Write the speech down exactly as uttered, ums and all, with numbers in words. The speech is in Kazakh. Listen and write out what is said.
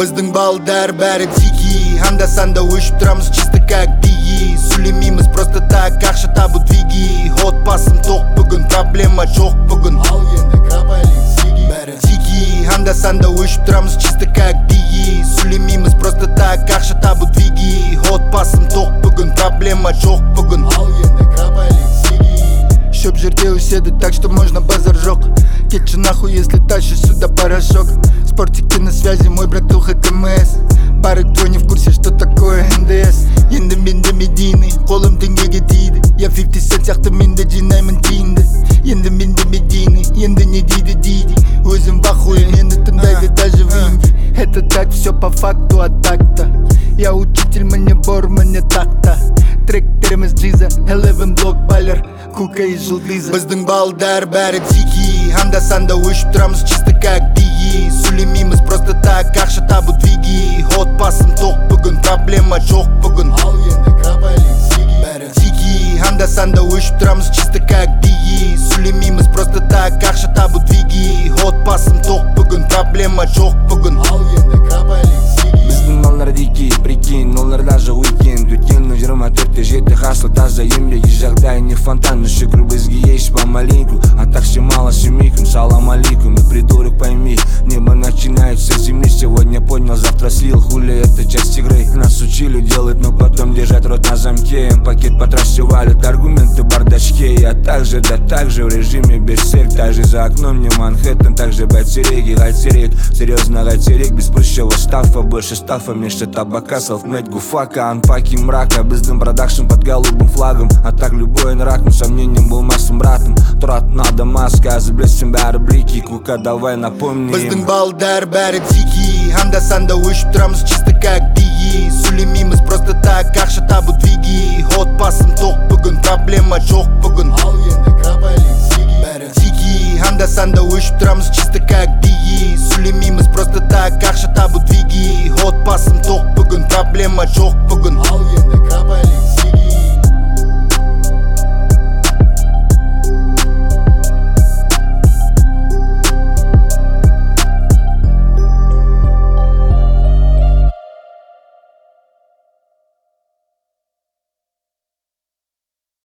Біздің балдар бәрі дикий, анда-санда өшіп тұрамыз чисто как бигги. Сөйлемейміз просто так, ақша табу двиги. Отбасым тоқ бүгін, проблема жоқ бүгін. Ал енді капалин сиги. Бәрі дикий, анда-санда өшіп тұрамыз чисто как бигги. Сөйлемейміз просто так, ақша табу двиги. Отбасым тоқ бүгін, проблема жоқ бүгін. Ал енді капалин сиги. Шөп жерде өседі, так что можно базар жоқ. Кетші нахуй, если тащишь сюда порошок. Спортики на связи, мой братуха ТМС. Бары кто не в курсе, что такое НДС. Енді менде медийный, қолым теңгеге тиді. Я фифти сент сияқты менде жинаймын тиінді. Енді менде медийный, енді не дейді дейді. Өзім бахуй, мені тыңдайды даже в Инди. Это так, все по факту, а так-то я учитель, мне бор, мне так-то. Тректеріміз Джиза, Eleven блок байлар, Кука и Жылдыза. Біздің балдар бәрі дикий, анда-санда өшіп тұрамыз чисто как бигги. Сөйлемейміз просто так, ақша табу двиги. Отбасым тоқ бүгін, проблема жоқ бүгін. Ал енді капалин сиги. Бәрі дикий, анда-санда өшіп тұрамыз чисто как бигги. Сөйлемейміз просто так, ақша табу двиги. Отбасым тоқ бүгін, проблема жоқ бүгін. Ал енді капалин сиги. Біздің балдар дикий, прикинь, олар даже уикенд. Өткеннің жиырма төртте жеті хасл таза еңбек. Жағдай не фонтан, шүкір бізге еш помаленьку. А так все мало семейкам, салам алейкум. И придурок пойми, небо начинается с земли. Сегодня поднял, завтра слил, хули это часть игры. Нас учили делать, но потом держать рот на замке. Пакет по трассе валят, аргументы бардачке. Я также, да также в режиме берсерк. Также за окном не Манхэттен, также байтереги, гайтерек. Серьезно гайтерек, без прыщего стафа. Больше стафа, меньше табака, селфмейд гуфака. Анпаки мрака, бездым продакшн под голубым флагом. А так любой нрак, но сомнением был массом братом. Трат надо маска, заблестим бәрі блики. Кука, давай напомни. Біздің балдар бәрі дикий, анда-санда өшіп тұрамыз чисто как бигги. Сөйлемейміз просто так, ақша табу двиги. Отбасым тоқ бүгін, проблема жоқ бүгін. Ал енді капалин сиги. Бәрі дикий, анда-санда өшіп тұрамыз чисто как бигги. Сөйлемейміз просто так, ақша табу двиги. Отбасым тоқ бүгін, проблема жоқ